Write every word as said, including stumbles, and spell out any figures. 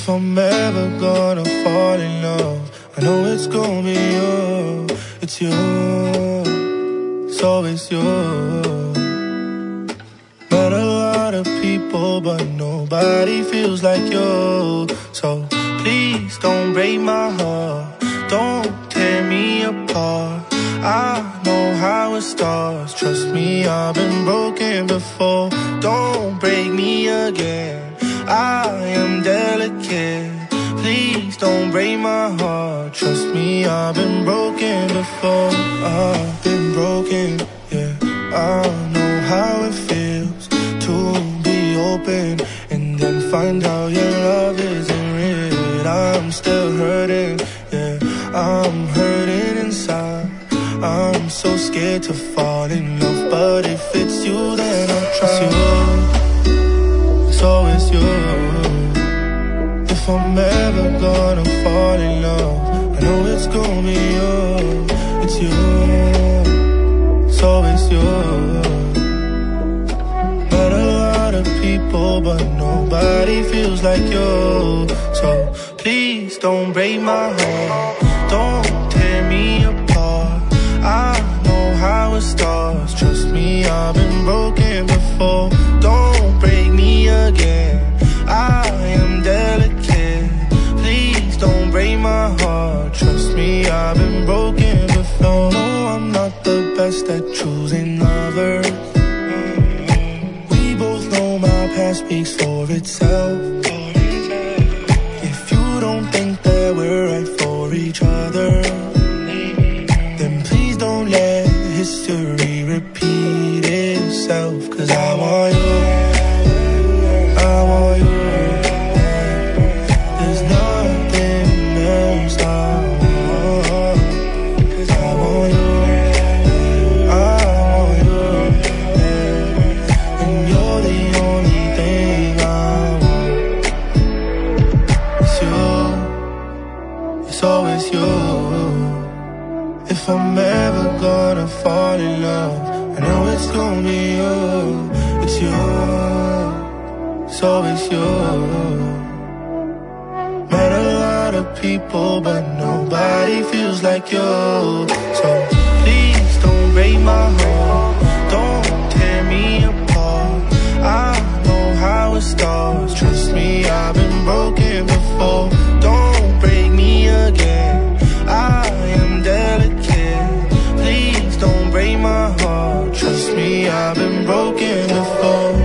If I'm ever gonna fall in love, I know it's gonna be you. It's you, it's always you. Met a lot of people, but nobody feels like you. So please don't break my heart, don't tear me apart. I know how it starts, trust me, I've been broken before. Don't break me again, I am delicate. Please don't break my heart, trust me, I've been broken before. I've been broken, yeah. I know how it feels to be open and then find out your love isn't real. I'm still hurting, yeah. I'm hurting inside. I'm so scared to fall in love, but if it's you, then I'll trust you. It's always you. If I'm ever gonna fall in love, I know it's gonna be you. It's you, it's always you. Met a lot of people, but nobody feels like you. So please don't break my heart, don't tear me apart. I know how it starts, trust me, I've been broken before. Don't break me again, I am delicate. Please don't break my heart, trust me, I've been broken before. No, I'm not the best at choosing lovers. We both know my past speaks for itself. If you don't think that we're right for each other, then please don't let history repeat itself. Cause I want you, I want you. There's nothing else I want. Cause I want you, I want you, yeah. And you're the only thing I want. It's you, it's always you. If I'm ever gonna fall in love, I know it's gonna be you. It's you, it's always you. Met a lot of people, but nobody feels like you. So please don't break my heart, don't tear me apart. I know how it starts, trust me, I've been broken before. Don't break me again, I am delicate. Please don't break my heart, trust me, I've been broken before.